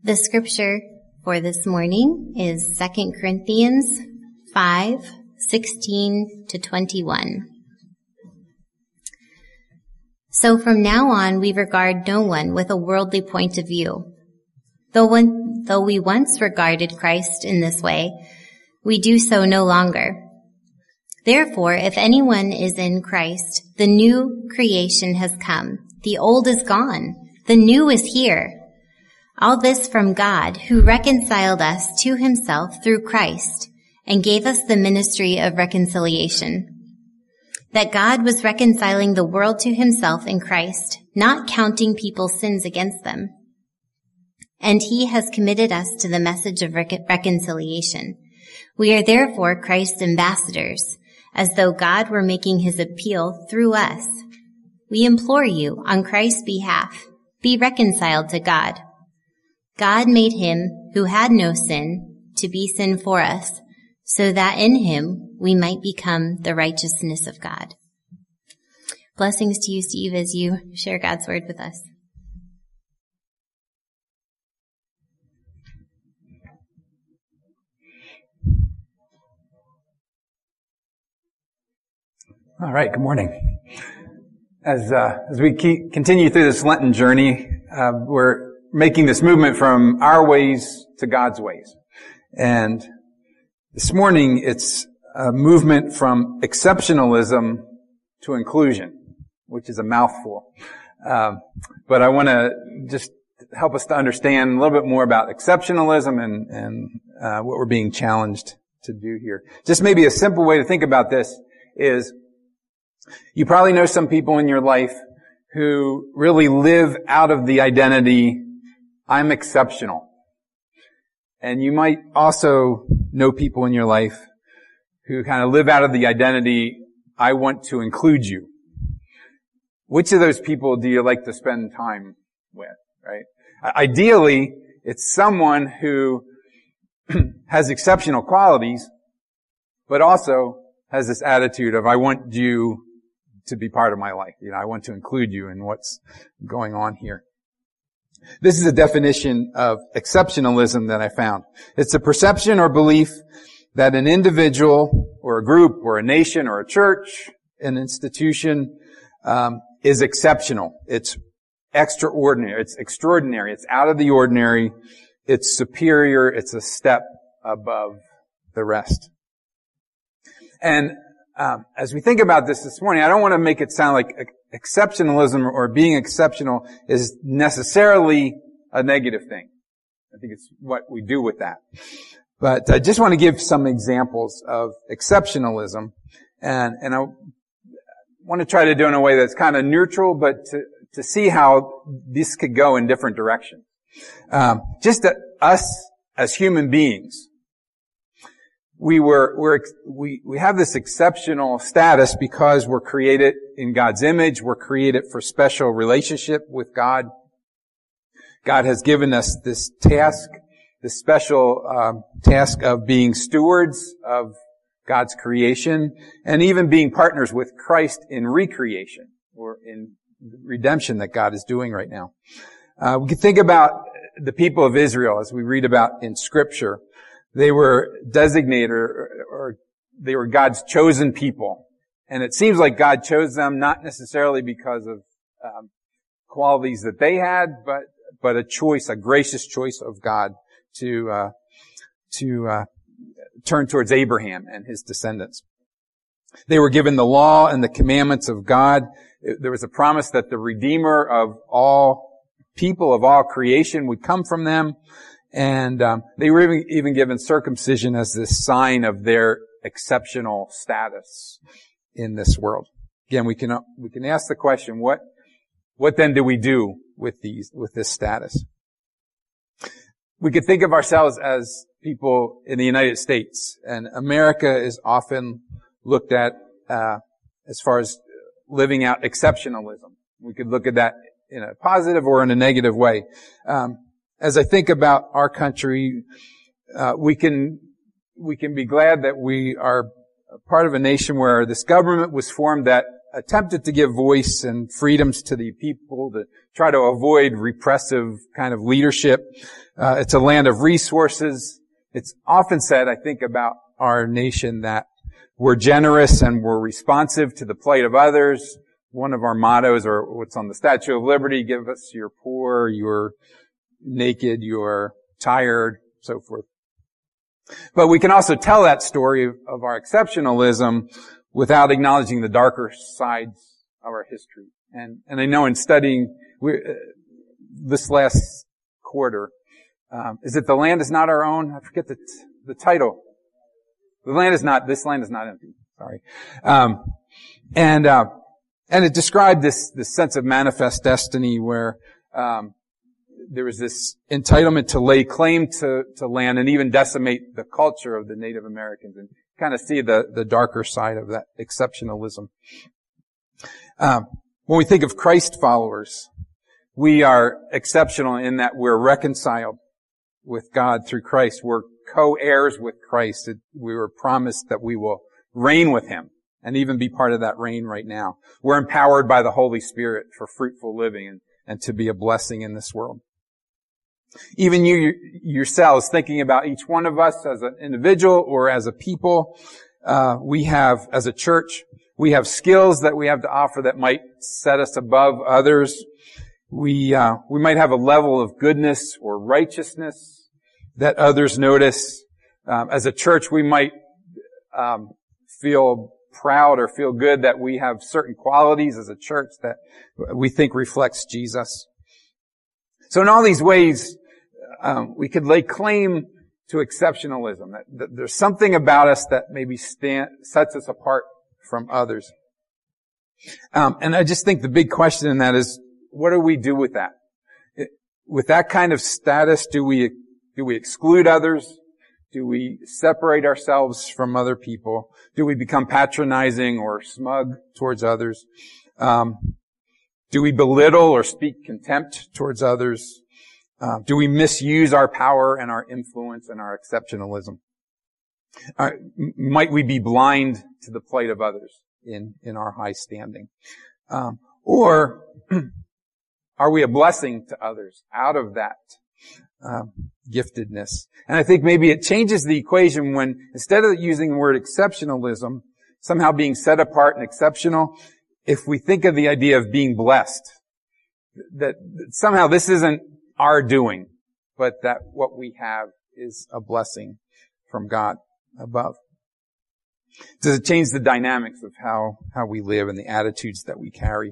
The scripture for this morning is 2 Corinthians 5:16-21. So from now on we regard no one with a worldly point of view. Though we once regarded Christ in this way, we do so no longer. Therefore, if anyone is in Christ, the new creation has come. The old is gone. The new is here. All this from God, who reconciled us to himself through Christ and gave us the ministry of reconciliation. That God was reconciling the world to himself in Christ, not counting people's sins against them. And he has committed us to the message of reconciliation. We are therefore Christ's ambassadors, as though God were making his appeal through us. We implore you, on Christ's behalf, be reconciled to God. God made him who had no sin to be sin for us, so that in him we might become the righteousness of God. Blessings to you, Steve, as you share God's word with us. All right, good morning. As we continue through this Lenten journey, we're making this movement from our ways to God's ways. And this morning, it's a movement from exceptionalism to inclusion, which is a mouthful. But I want to just help us to understand a little bit more about exceptionalism and what we're being challenged to do here. Just maybe a simple way to think about this is you probably know some people in your life who really live out of the identity, I'm exceptional. And you might also know people in your life who kind of live out of the identity, I want to include you. Which of those people do you like to spend time with, right? Ideally, it's someone who has exceptional qualities, but also has this attitude of, I want you to be part of my life. I want to include you in what's going on here. This is a definition of exceptionalism that I found. It's a perception or belief that an individual or a group or a nation or a church, an institution, is exceptional. It's extraordinary. It's extraordinary. It's out of the ordinary. It's superior. It's a step above the rest. And as we think about this morning, I don't want to make it sound like exceptionalism or being exceptional is necessarily a negative thing. I think it's what we do with that. But I just want to give some examples of exceptionalism, and I want to try to do it in a way that's kind of neutral, but to see how this could go in different directions. Just that us as human beings, we have this exceptional status because we're created in God's image. We're created for special relationship with God. God has given us this task, this special task of being stewards of God's creation and even being partners with Christ in recreation or in redemption that God is doing right now. We can think about the people of Israel as we read about in Scripture. They were designated or they were God's chosen people. And it seems like God chose them not necessarily because of qualities that they had, but a choice, a gracious choice of God to turn towards Abraham and his descendants. They were given the law and the commandments of God. There was a promise that the Redeemer of all people, of all creation, would come from them. And they were even given circumcision as this sign of their exceptional status in this world. Again, we can ask the question, what then do we do with this status? We could think of ourselves as people in the United States, and America is often looked at as far as living out exceptionalism. We could look at that in a positive or in a negative way. As I think about our country, we can be glad that we are part of a nation where this government was formed that attempted to give voice and freedoms to the people, to try to avoid repressive kind of leadership. It's a land of resources. It's often said, I think, about our nation that we're generous and we're responsive to the plight of others. One of our mottos, or what's on the Statue of Liberty, give us your poor, your naked, your tired, so forth. But we can also tell that story of our exceptionalism without acknowledging the darker sides of our history. And I know in studying this last quarter, is it The Land Is Not Our Own? I forget the title. This land is not empty. Sorry. And it described this sense of manifest destiny where, there was this entitlement to lay claim to land and even decimate the culture of the Native Americans and kind of see the darker side of that exceptionalism. When we think of Christ followers, we are exceptional in that we're reconciled with God through Christ. We're co-heirs with Christ. We were promised that we will reign with Him and even be part of that reign right now. We're empowered by the Holy Spirit for fruitful living and to be a blessing in this world. Even you yourselves, thinking about each one of us as an individual or as a people, we have, as a church, we have skills that we have to offer that might set us above others. We might have a level of goodness or righteousness that others notice. As a church, we might feel proud or feel good that we have certain qualities as a church that we think reflects Jesus. So in all these ways, we could lay claim to exceptionalism. That there's something about us that maybe sets us apart from others. And I just think the big question in that is, what do we do with that? With that kind of status, do we exclude others? Do we separate ourselves from other people? Do we become patronizing or smug towards others? Do we belittle or speak contempt towards others? Do we misuse our power and our influence and our exceptionalism? Might we be blind to the plight of others in our high standing? Or are we a blessing to others out of that giftedness? And I think maybe it changes the equation when instead of using the word exceptionalism, somehow being set apart and exceptional, if we think of the idea of being blessed, that somehow this isn't our doing, but that what we have is a blessing from God above. Does it change the dynamics of how we live and the attitudes that we carry?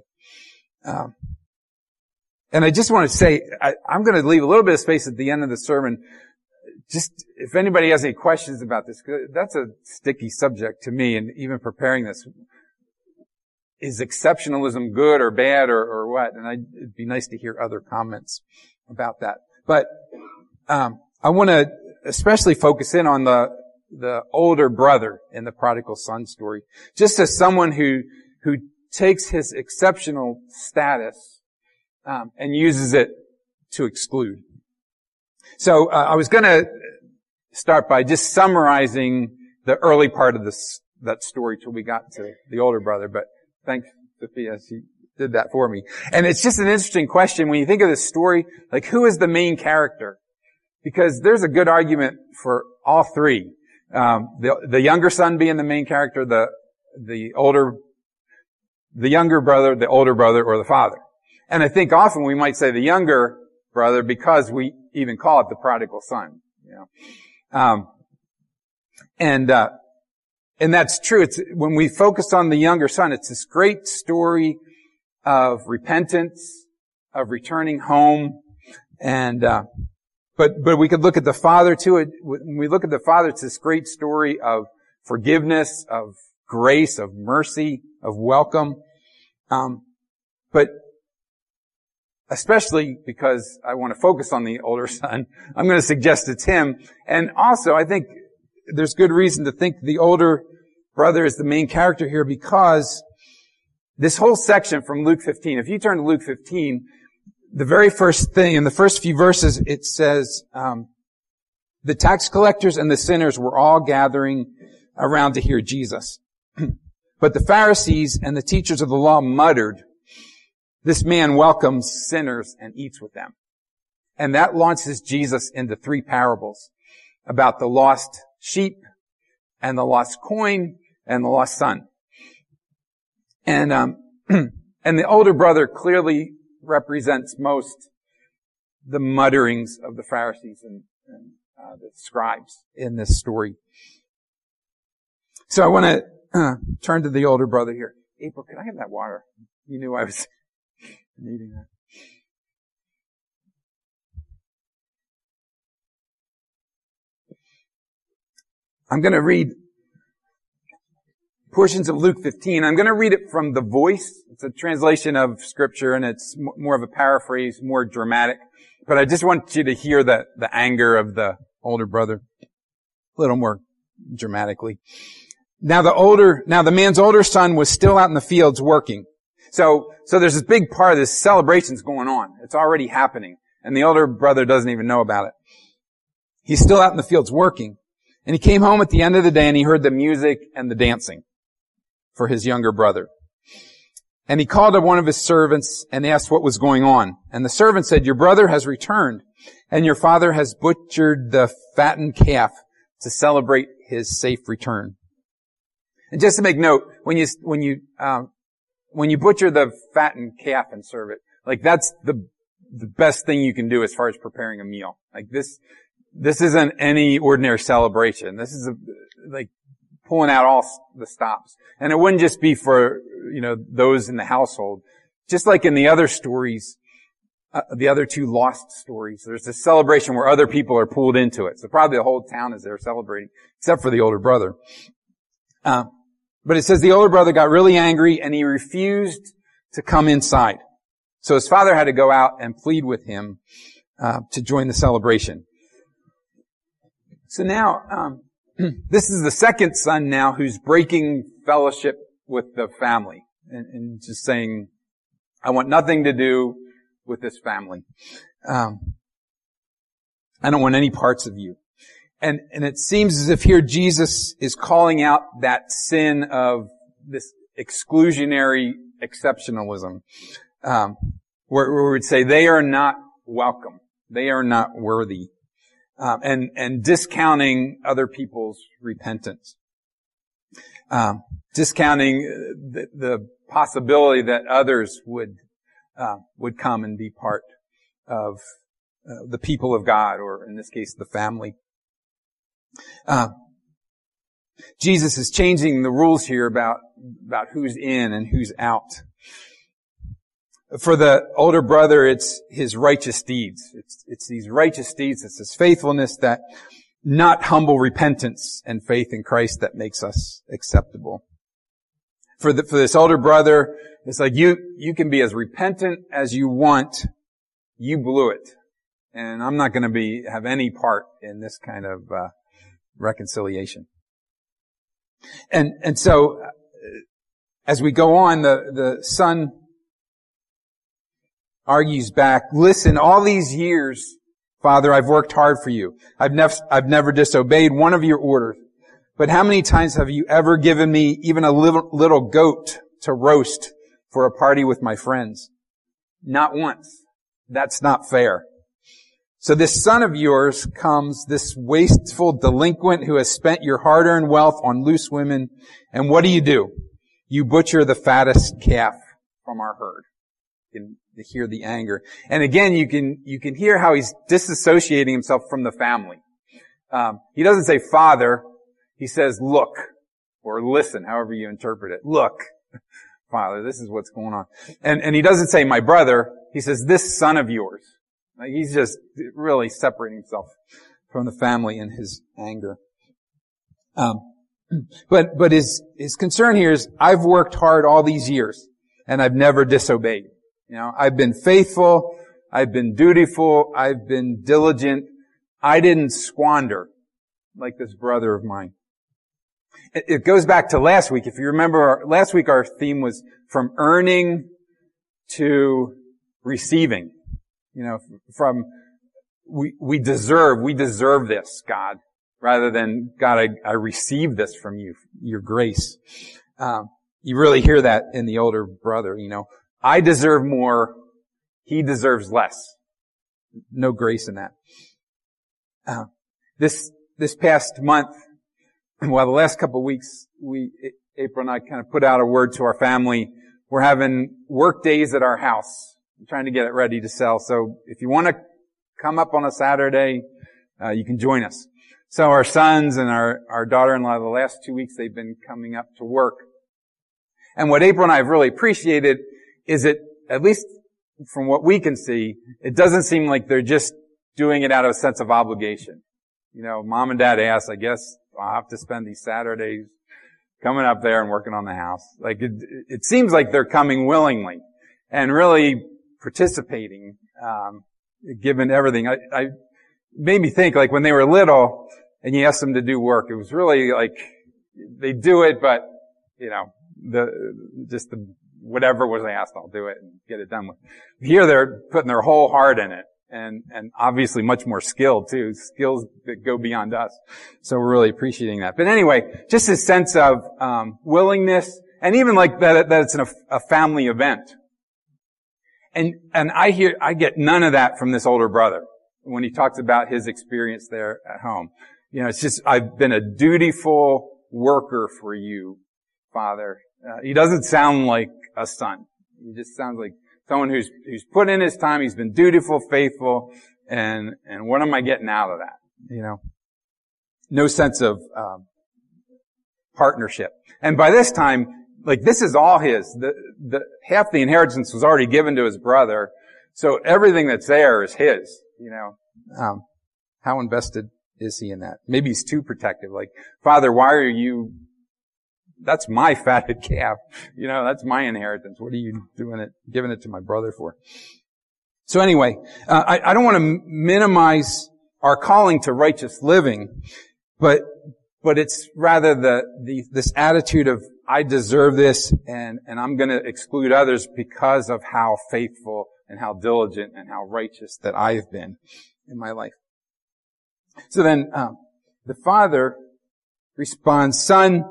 And I just want to say, I'm going to leave a little bit of space at the end of the sermon. Just if anybody has any questions about this, 'cause that's a sticky subject to me, and even preparing this. Is exceptionalism good or bad or what? And it'd be nice to hear other comments about that. But I want to especially focus in on the older brother in the prodigal son story, just as someone who takes his exceptional status and uses it to exclude. So I was going to start by just summarizing the early part of that story till we got to the older brother, but thanks, Sophia. She did that for me. And it's just an interesting question when you think of this story, like who is the main character? Because there's a good argument for all three. The younger son being the main character, the younger brother, the older brother, or the father. And I think often we might say the younger brother because we even call it the prodigal son. You know? And that's true. It's when we focus on the younger son, it's this great story of repentance, of returning home, and but we could look at the father too. When we look at the father, it's this great story of forgiveness, of grace, of mercy, of welcome. But especially because I want to focus on the older son, I'm going to suggest it's him. And also, I think there's good reason to think the older brother is the main character here because this whole section from Luke 15, if you turn to Luke 15, the very first thing, in the first few verses, it says, the tax collectors and the sinners were all gathering around to hear Jesus. But the Pharisees and the teachers of the law muttered, "This man welcomes sinners and eats with them." And that launches Jesus into 3 parables about the lost sheep and the lost coin and the lost son. And and the older brother clearly represents most the mutterings of the Pharisees and the scribes in this story. So I want to turn to the older brother here. April, can I have that water? You knew I was needing that. I'm going to read portions of Luke 15. I'm going to read it from The Voice. It's a translation of Scripture, and it's more of a paraphrase, more dramatic. But I just want you to hear the anger of the older brother a little more dramatically. Now the man's older son was still out in the fields working. So there's this big part of this celebration's going on. It's already happening. And the older brother doesn't even know about it. He's still out in the fields working. And he came home at the end of the day and he heard the music and the dancing for his younger brother. And he called up one of his servants and asked what was going on. And the servant said, "Your brother has returned, and your father has butchered the fattened calf to celebrate his safe return." And just to make note, when you butcher the fattened calf and serve it, like that's the best thing you can do as far as preparing a meal. Like this isn't any ordinary celebration. This is like pulling out all the stops. And it wouldn't just be for, those in the household. Just like in the other stories, the other 2 lost stories, there's a celebration where other people are pulled into it. So probably the whole town is there celebrating, except for the older brother. But it says the older brother got really angry and he refused to come inside. So his father had to go out and plead with him to join the celebration. So now, this is the second son now who's breaking fellowship with the family and just saying, "I want nothing to do with this family. I don't want any parts of you." And it seems as if here Jesus is calling out that sin of this exclusionary exceptionalism, where we would say they are not welcome. They are not worthy. And discounting other people's repentance. Discounting the possibility that others would come and be part of the people of God, or in this case, the family. Jesus is changing the rules here about who's in and who's out. For the older brother, it's his righteous deeds. It's these righteous deeds, it's his faithfulness, that not humble repentance and faith in Christ that makes us acceptable. For this older brother, it's like you can be as repentant as you want. You blew it. And I'm not going to have any part in this kind of reconciliation. And so as we go on, the son argues back, "Listen, all these years, Father, I've worked hard for you. I've never disobeyed one of your orders. But how many times have you ever given me even a little goat to roast for a party with my friends? Not once. That's not fair. So this son of yours comes, this wasteful delinquent who has spent your hard-earned wealth on loose women, and what do? You butcher the fattest calf from our herd." To hear the anger. And again, you can hear how he's disassociating himself from the family. He doesn't say Father, he says look, or listen, however you interpret it. Look, Father, this is what's going on. And he doesn't say my brother, he says this son of yours. Like he's just really separating himself from the family in his anger. But his concern here is, I've worked hard all these years and I've never disobeyed. I've been faithful, I've been dutiful, I've been diligent. I didn't squander like this brother of mine. It goes back to last week. If you remember, last week our theme was from earning to receiving. From we deserve this, God, rather than God, I receive this from you, your grace. You really hear that in the older brother, I deserve more, he deserves less. No grace in that. This past month, the last couple of weeks, April and I kind of put out a word to our family. We're having work days at our house. I'm trying to get it ready to sell. So if you want to come up on a Saturday, you can join us. So our sons and our daughter-in-law, the last 2 weeks, they've been coming up to work. And what April and I have really appreciated is it, at least from what we can see, it doesn't seem like they're just doing it out of a sense of obligation. Mom and dad asked, I guess I'll have to spend these Saturdays coming up there and working on the house. Like it seems like they're coming willingly and really participating, given everything. I made me think, like, when they were little and you asked them to do work, it was really like they do it, but whatever was asked, I'll do it and get it done with. Here they're putting their whole heart in it, and obviously much more skilled too, skills that go beyond us. So we're really appreciating that. But anyway, just a sense of willingness, and even like that it's a family event. And I get none of that from this older brother when he talks about his experience there at home. It's just, I've been a dutiful worker for you, Father. He doesn't sound like a son. He just sounds like someone who's put in his time. He's been dutiful, faithful, and what am I getting out of that? No sense of partnership. And by this time, like, this is all his. The half the inheritance was already given to his brother, so everything that's there is his. How invested is he in that? Maybe he's too protective. Like, Father, why are you? That's my fatted calf. That's my inheritance. What are you giving it to my brother for? So anyway, I don't want to minimize our calling to righteous living, but it's rather this attitude of, I deserve this and I'm going to exclude others because of how faithful and how diligent and how righteous that I have been in my life. So then, the father responds, Son,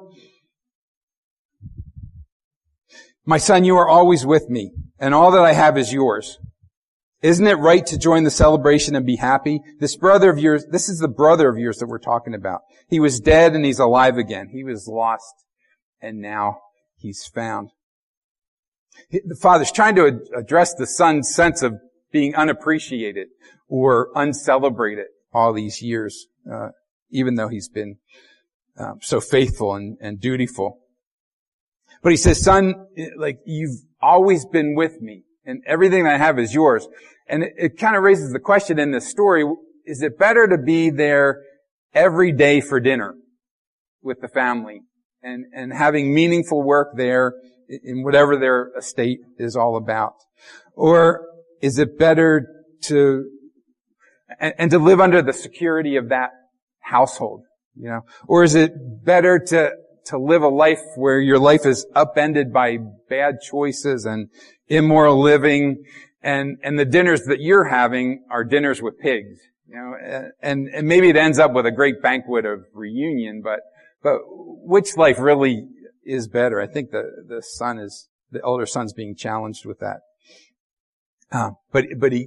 my son, you are always with me, and all that I have is yours. Isn't it right to join the celebration and be happy? This is the brother of yours that we're talking about. He was dead and he's alive again. He was lost and now he's found. The father's trying to address the son's sense of being unappreciated or uncelebrated all these years, even though he's been so faithful and dutiful. But he says, son, like, you've always been with me, and everything I have is yours. And it kind of raises the question in this story, is it better to be there every day for dinner with the family and having meaningful work there in whatever their estate is all about? Or is it better to live under the security of that household, Or is it better to live a life where your life is upended by bad choices and immoral living, and the dinners that you're having are dinners with pigs, and maybe it ends up with a great banquet of reunion, but which life really is better? I think the older son's being challenged with that. But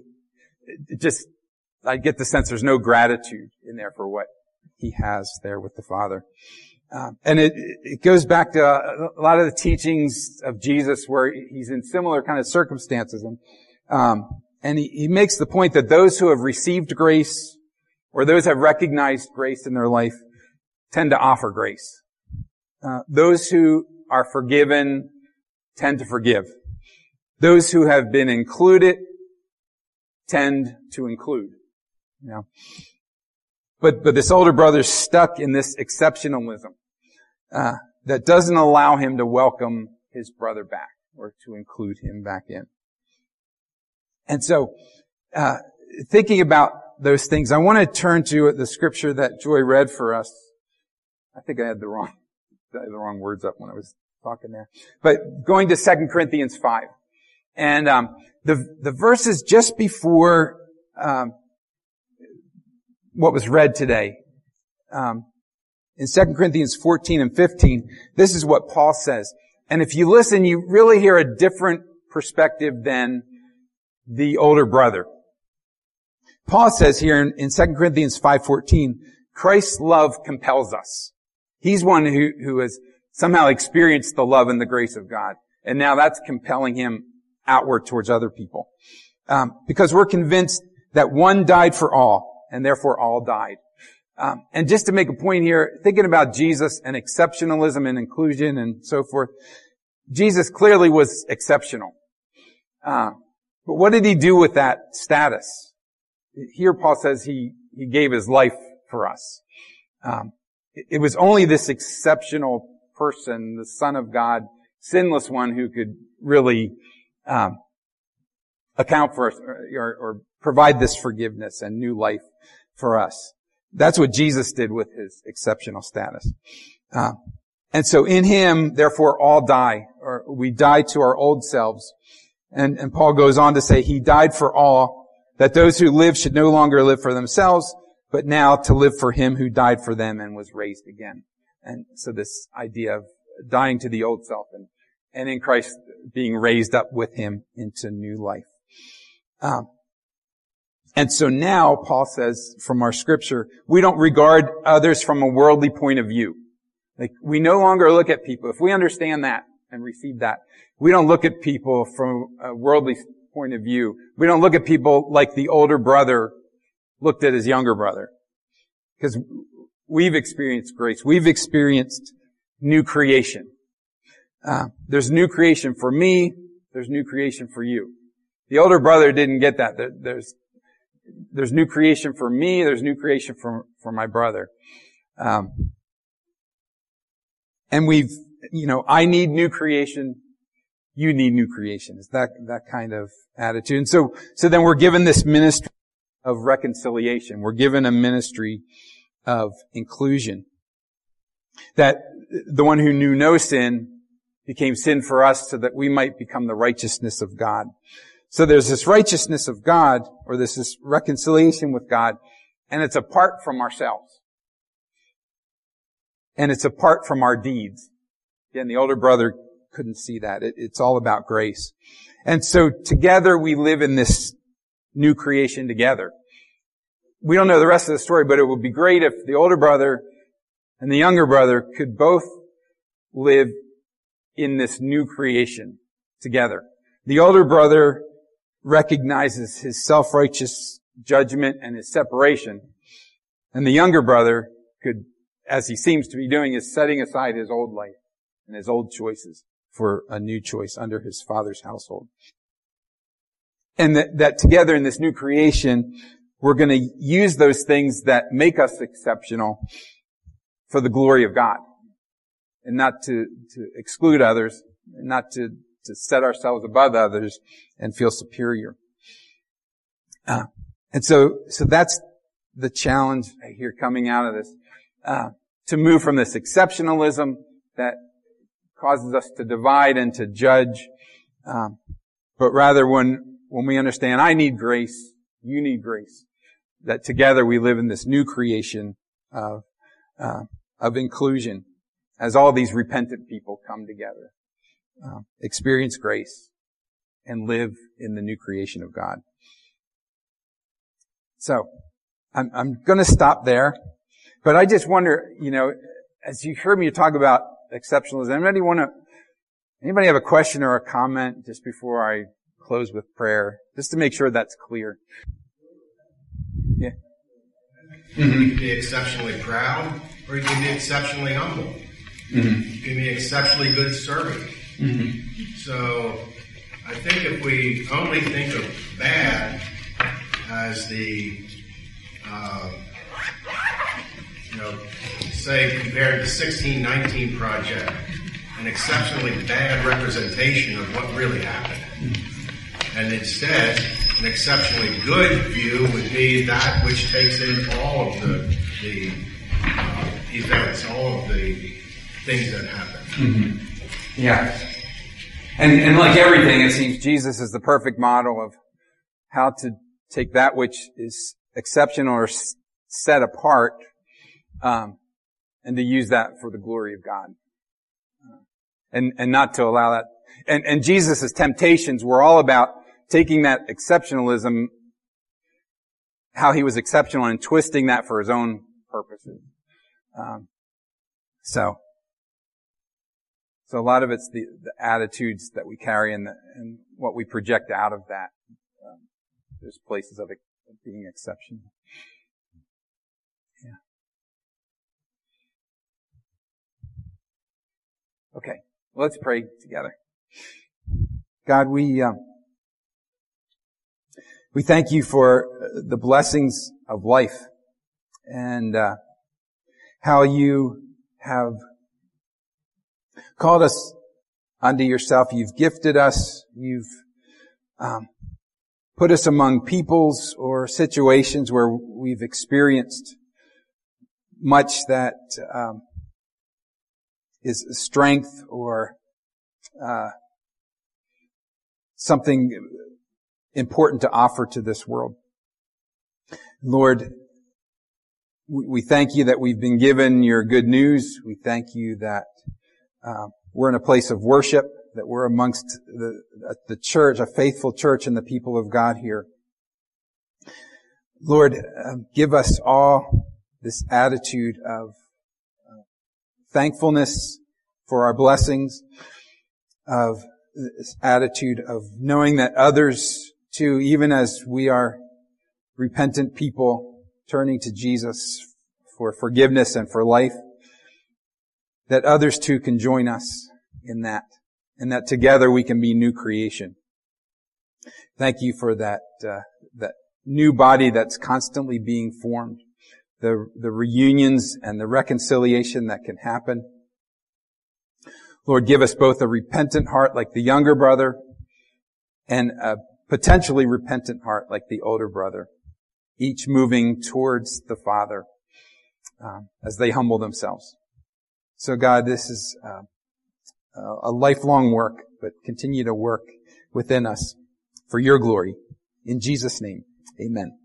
I get the sense there's no gratitude in there for what he has there with the father. And it goes back to a lot of the teachings of Jesus where he's in similar kind of circumstances. And he makes the point that those who have received grace or those who have recognized grace in their life tend to offer grace. Those who are forgiven tend to forgive. Those who have been included tend to include. But this older brother's stuck in this exceptionalism that doesn't allow him to welcome his brother back or to include him back in. And so, thinking about those things, I want to turn to the scripture that Joy read for us. I think I had the wrong words up when I was talking there. But going to 2 Corinthians 5. And the verses just before what was read today. In 2 Corinthians 14 and 15, this is what Paul says. And if you listen, you really hear a different perspective than the older brother. Paul says here in 2 Corinthians 5:14, Christ's love compels us. He's one who has somehow experienced the love and the grace of God. And now that's compelling him outward towards other people. Because we're convinced that one died for all, and therefore all died. And just to make a point here, thinking about Jesus and exceptionalism and inclusion and so forth, Jesus clearly was exceptional. But what did he do with that status? Here Paul says he gave his life for us. It was only this exceptional person, the Son of God, sinless one, who could really account for us or provide this forgiveness and new life for us. That's what Jesus did with his exceptional status. And so in him, therefore, all die, or we die to our old selves. And Paul goes on to say, he died for all, that those who live should no longer live for themselves, but now to live for him who died for them and was raised again. And so this idea of dying to the old self and in Christ being raised up with him into new life. And so now, Paul says from our scripture, we don't regard others from a worldly point of view. Like, we no longer look at people. If we understand that and receive that, we don't look at people from a worldly point of view. We don't look at people like the older brother looked at his younger brother. Because we've experienced grace. We've experienced new creation. There's new creation for me. There's new creation for you. The older brother didn't get that. There's new creation for me. There's new creation for my brother. And I need new creation. You need new creation. It's that kind of attitude. And so then we're given this ministry of reconciliation. We're given a ministry of inclusion. That the one who knew no sin became sin for us so that we might become the righteousness of God. So there's this righteousness of God, or this reconciliation with God, and it's apart from ourselves. And it's apart from our deeds. Again, the older brother couldn't see that. It's all about grace. And so together we live in this new creation together. We don't know the rest of the story, but it would be great if the older brother and the younger brother could both live in this new creation together. The older brother recognizes his self-righteous judgment and his separation. And the younger brother could, as he seems to be doing, is setting aside his old life and his old choices for a new choice under his father's household. And that together in this new creation, we're going to use those things that make us exceptional for the glory of God. And not to exclude others, and not to set ourselves above others and feel superior. And so that's the challenge here coming out of this. To move from this exceptionalism that causes us to divide and to judge, but rather when we understand I need grace, you need grace, that together we live in this new creation of inclusion as all these repentant people come together, experience grace, and live in the new creation of God. So I'm going to stop there, but I just wonder, as you heard me talk about exceptionalism, anybody have a question or a comment just before I close with prayer, just to make sure that's clear? Yeah. You can be exceptionally proud, or you can be exceptionally humble. Mm-hmm. You can be exceptionally good servant. Mm-hmm. So I think if we only think of bad as the, say compared to 1619 Project, an exceptionally bad representation of what really happened. Mm-hmm. And instead, an exceptionally good view would be that which takes in all of the events, all of the things that happen. Mm-hmm. Yeah. And like everything, it seems Jesus is the perfect model of how to take that which is exceptional or set apart, and to use that for the glory of God. and not to allow that. And Jesus' temptations were all about taking that exceptionalism, how he was exceptional, and twisting that for his own purposes. So a lot of it's the attitudes that we carry and what we project out of that. There's places of it being exceptional. Yeah. Okay, let's pray together. God, we thank you for the blessings of life and how you have called us unto yourself. You've gifted us. You've put us among peoples or situations where we've experienced much that is strength or something important to offer to this world. Lord, we thank you that we've been given your good news. We thank you that we're in a place of worship, that we're amongst the church, a faithful church and the people of God here. Lord, give us all this attitude of thankfulness for our blessings, of this attitude of knowing that others too, even as we are repentant people turning to Jesus for forgiveness and for life, that others too can join us in that, and that together we can be new creation. Thank you for that new body that's constantly being formed, the reunions and the reconciliation that can happen. Lord, give us both a repentant heart like the younger brother and a potentially repentant heart like the older brother, each moving towards the Father as they humble themselves. So God, this is a lifelong work, but continue to work within us for your glory. In Jesus' name, amen.